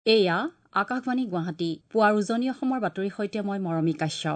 এয়া আকাশবাণী গুৱাহাটী পুৱাৰ উজনি অসমৰ বাতৰিৰ সৈতে মই মৰমী কাশ্যপ।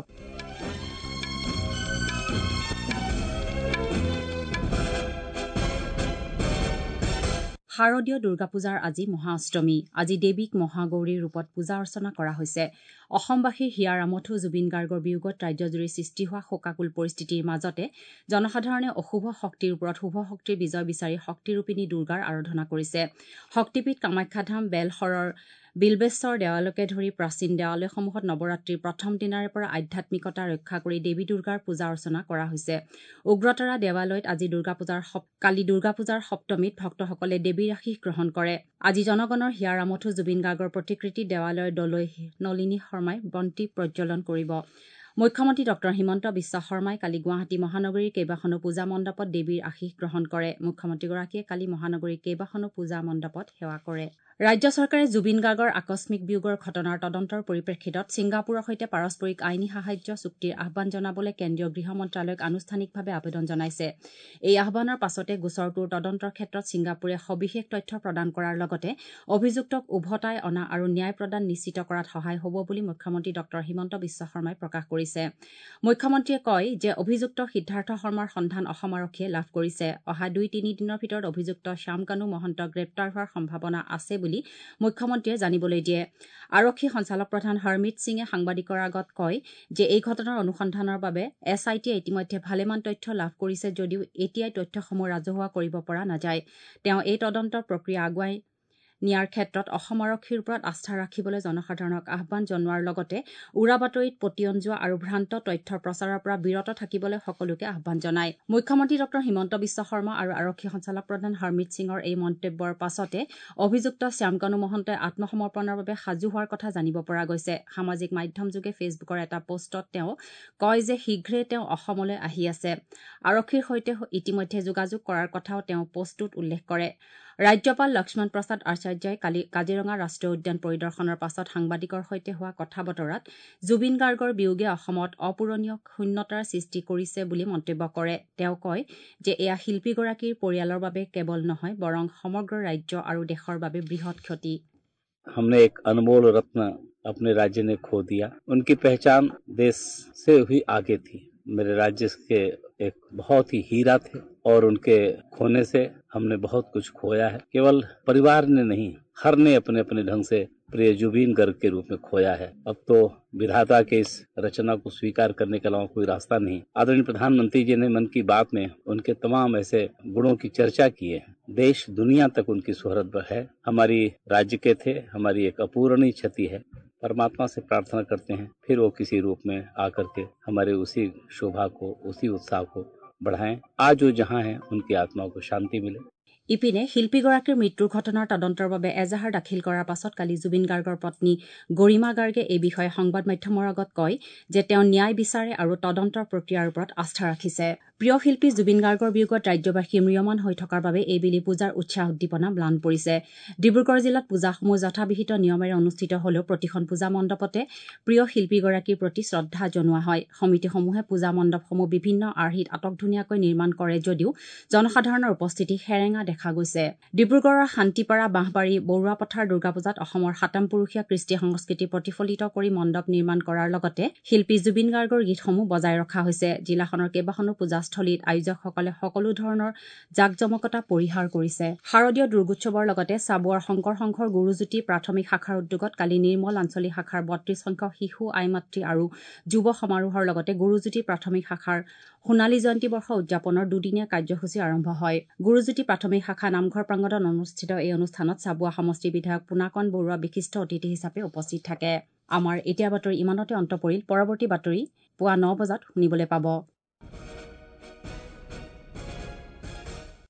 শাৰদীয় দুৰ্গা পূজাৰ আজি মহাষ্টমী। আজি দেৱীক মহাগৌৰীৰ ৰূপত পূজা অৰ্চনা কৰা হৈছে। অসমবাসীৰ হিয়াৰ আমঠু জুবিন গাৰ্গৰ বিয়োগত ৰাজ্যজুৰি সৃষ্টি হোৱা শোকাকুল পৰিস্থিতিৰ মাজতে জনসাধাৰণে অশুভ শক্তিৰ ওপৰত শুভ শক্তিৰ বিজয় বিচাৰি শক্তিৰূপিণী দুৰ্গাৰ আৰাধনা কৰিছে। শক্তিপীঠ কামাখ্যাধাম বেলশৰৰ বিল্বেশ্বৰ দেৱালয়কে ধৰি প্ৰাচীন দেৱালয়সমূহত নৱৰাত্ৰিৰ প্ৰথম দিনাৰে পৰা আধ্যাত্মিকতা ৰক্ষা কৰি দেৱী দুৰ্গাৰ পূজা অৰ্চনা কৰা হৈছে। উগ্ৰতাৰা দেৱালয়ত আজি কালি দুৰ্গা পূজাৰ সপ্তমীত ভক্তসকলে দেৱীৰ আশীষ গ্ৰহণ কৰে। আজি জনগণৰ হিয়াৰ আমঠু জুবিন গাৰ্গৰ প্ৰতিকৃতি দেৱালয়ৰ দলৈ নলিনী শৰ্মাই বন্তি প্ৰজ্বলন কৰিব। মুখ্যমন্ত্ৰী ডঃ হিমন্ত বিশ্ব শৰ্মাই কালি গুৱাহাটী মহানগৰীৰ কেইবাখনো পূজা মণ্ডপত দেৱীৰ আশীষ গ্ৰহণ কৰে। মুখ্যমন্ত্ৰীগৰাকীয়ে কালি মহানগৰীৰ কেইবাখনো পূজা মণ্ডপত সেৱা কৰে। ৰাজ্য চৰকাৰে জুবিন গাৰ্গৰ আকস্মিক বিয়োগৰ ঘটনাৰ তদন্তৰ পৰিপ্ৰেক্ষিতত ছিংগাপুৰৰ সৈতে পাৰস্পৰিক আইনী সাহায্য চুক্তিৰ আহ্বান জনাবলৈ কেন্দ্ৰীয় গৃহ মন্ত্ৰালয়ক আনুষ্ঠানিকভাৱে আবেদন জনাইছে। এই আহ্বানৰ পাছতে গোচৰটোৰ তদন্তৰ ক্ষেত্ৰত ছিংগাপুৰে সবিশেষ তথ্য প্ৰদান কৰাৰ লগতে অভিযুক্তক উভতাই অনা আৰু ন্যায় প্ৰদান নিশ্চিত কৰাত সহায় হ'ব বুলি মুখ্যমন্ত্ৰী ডঃ হিমন্ত বিশ্ব শৰ্মাই প্ৰকাশ কৰিছে। মুখ্যমন্ত্ৰীয়ে কয় যে অভিযুক্ত সিদ্ধাৰ্থ শৰ্মাৰ সন্ধান অসম আৰক্ষীয়ে লাভ কৰিছে। অহা ২-৩ দিনৰ ভিতৰত অভিযুক্ত শ্যামকানু মহন্ত গ্ৰেপ্তাৰ হোৱাৰ সম্ভাৱনা আছে বুলি মুখ্যমন্ত্ৰীয়ে জানিবলৈ দিয়ে। আৰক্ষী সঞ্চালকপ্ৰধান হৰমিত সিঙে সাংবাদিকৰ আগত কয় যে এই ঘটনাৰ অনুসন্ধানৰ বাবে SITয়ে ইতিমধ্যে ভালেমান তথ্য লাভ কৰিছে যদিও এতিয়াই তথ্যসমূহ ৰাজহুৱা কৰিব পৰা নাযায়। তেওঁ এই তদন্তৰ প্ৰক্ৰিয়া আগুৱাই নিয়াৰ ক্ষেত্ৰত অসম আৰক্ষীৰ ওপৰত আস্থা ৰাখিবলৈ জনসাধাৰণক আহ্বান জনোৱাৰ লগতে উৰা বাতৰিত পতিয়ন যোৱা আৰু ভ্ৰান্ত তথ্যৰ প্ৰচাৰৰ পৰা বিৰত থাকিবলৈ সকলোকে আহ্বান জনায়। মুখ্যমন্ত্ৰী ডঃ হিমন্ত বিশ্ব শৰ্মা আৰু আৰক্ষী সঞ্চালকপ্ৰধান হৰমিত সিঙৰ এই মন্তব্যৰ পাছতে অভিযুক্ত শ্যামকানু মহন্তই আত্মসমৰ্পণৰ বাবে সাজু হোৱাৰ কথা জানিব পৰা গৈছে। সামাজিক মাধ্যমযোগে ফেচবুকৰ এটা পোষ্টত তেওঁ কয় যে শীঘ্ৰেই তেওঁ অসমলৈ আহি আছে। আৰক্ষীৰ সৈতে ইতিমধ্যে যোগাযোগ কৰাৰ কথাও তেওঁ পোষ্টটোত উল্লেখ কৰে। ৰাজ্যপাল লক্ষ্মণ প্ৰসাদ আচাৰ্যই কালি কাজিৰঙা ৰাষ্ট্ৰীয় উদ্যান পৰিদৰ্শনৰ পাছত সাংবাদিকৰ সৈতে হোৱা কথা বতৰাত জুবিন গাৰ্গৰ বিয়োগে অসমত অপূৰণীয় শূন্যতাৰ সৃষ্টি কৰিছে বুলি মন্তব্য কৰে। তেওঁ কয় যে এয়া শিল্পীগৰাকীৰ পৰিয়ালৰ বাবে কেৱল নহয় বৰং সমগ্ৰ ৰাজ্য আৰু দেশৰ বাবে বৃহৎ ক্ষতি। हमने एक अनमोल रत्न अपने राज्य ने खो दिया। उनकी पहचान देश से भी आगे थी। मेरे राज्य के एक बहुत ही हीरा थे और उनके खोने से हमने बहुत कुछ खोया है। केवल परिवार ने नहीं, हर ने अपने अपने ढंग से प्रिय जुबिन गर्ग के रूप में खोया है। अब तो विधाता के इस रचना को स्वीकार करने के अलावा कोई रास्ता नहीं। आदरणीय प्रधानमंत्री जी ने मन की बात में उनके तमाम ऐसे गुणों की चर्चा की है। देश दुनिया तक उनकी शोहरत है। हमारी राज्य के थे, हमारी एक अपूरणीय क्षति है। परमात्मा से प्रार्थना करते हैं फिर वो किसी रूप में आकर के हमारे उसी शोभा को, उसी उत्साह को बढ़ाएं। आज वो जहां हैं उनकी आत्मा को शांति मिले। ইপিনে শিল্পীগৰাকীৰ মৃত্যুৰ ঘটনাৰ তদন্তৰ বাবে এজাহাৰ দাখিল কৰাৰ পাছত কালি জুবিন গাৰ্গৰ পত্নী গৰিমা গাৰ্গে এই বিষয়ে সংবাদ মাধ্যমৰ আগত কয় যে তেওঁ ন্যায় বিচাৰে আৰু তদন্তৰ প্ৰক্ৰিয়াৰ ওপৰত আস্থা ৰাখিছে। প্ৰিয় শিল্পী জুবিন গাৰ্গৰ বিয়োগত ৰাজ্যবাসী ম্ৰিয়মান হৈ থকাৰ বাবে এইবেলি পূজাৰ উৎসাহ উদ্দীপনা ম্লান পৰিছে। ডিব্ৰুগড় জিলাত পূজাসমূহ যথাবিহিত নিয়মেৰে অনুষ্ঠিত হলেও প্ৰতিখন পূজা মণ্ডপতে প্ৰিয় শিল্পীগৰাকীৰ প্ৰতি শ্ৰদ্ধা জনোৱা হয়। সমিতিসমূহে পূজা মণ্ডপসমূহ বিভিন্ন আৰ্হিত আটকধুনীয়াকৈ নিৰ্মাণ কৰে যদিও জনসাধাৰণৰ উপস্থিতি সেৰেঙা দেখা গৈছে। ডিব্ৰুগড়ৰ শান্তিপাৰা, বাঁহবাৰী, বৰুৱাপথাৰ দুৰ্গাপূজাত অসমৰ সাতামপুৰুষীয়া কৃষ্টি সংস্কৃতি প্ৰতিফলিত কৰি মণ্ডপ নিৰ্মাণ কৰাৰ লগতে শিল্পী জুবিন গাৰ্গৰ গীতসমূহ বজাই ৰখা হৈছে। জিলাখনৰ কেইবাখনো পূজাস্থলীত আয়োজকসকলে সকলো ধৰণৰ জাকজমকতা পৰিহাৰ কৰিছে। শাৰদীয় দুৰ্গোৎসৱৰ লগতে চাবুৱাৰ শংকৰ সংঘৰ গুৰুজ্যোতি প্ৰাথমিক শাখাৰ উদ্যোগত কালি নিৰ্মল আঞ্চলিক শাখাৰ ৩২ সংখ্যক শিশু, আই মাতৃ আৰু যুৱ সমাৰোহৰ লগতে গুৰুজ্যোতি প্ৰাথমিক শাখাৰ সোণালী জয়ন্তী বৰ্ষ উদযাপনৰ দুদিনীয়া কাৰ্যসূচী আৰম্ভ হয়। গুৰুজ্যোতি প্ৰাথমিক শাখা নামঘৰ প্ৰাংগণত অনুষ্ঠিত এই অনুষ্ঠানত চাবুৱা সমষ্টিৰ বিধায়ক পুনাকণ বৰুৱা বিশিষ্ট অতিথি হিচাপে উপস্থিত থাকে। আমাৰ এতিয়া বাতৰি ইমানতে অন্ত পৰিল। পৰৱৰ্তী বাতৰি পুৱা ৯ বজাত শুনিবলৈ পাব।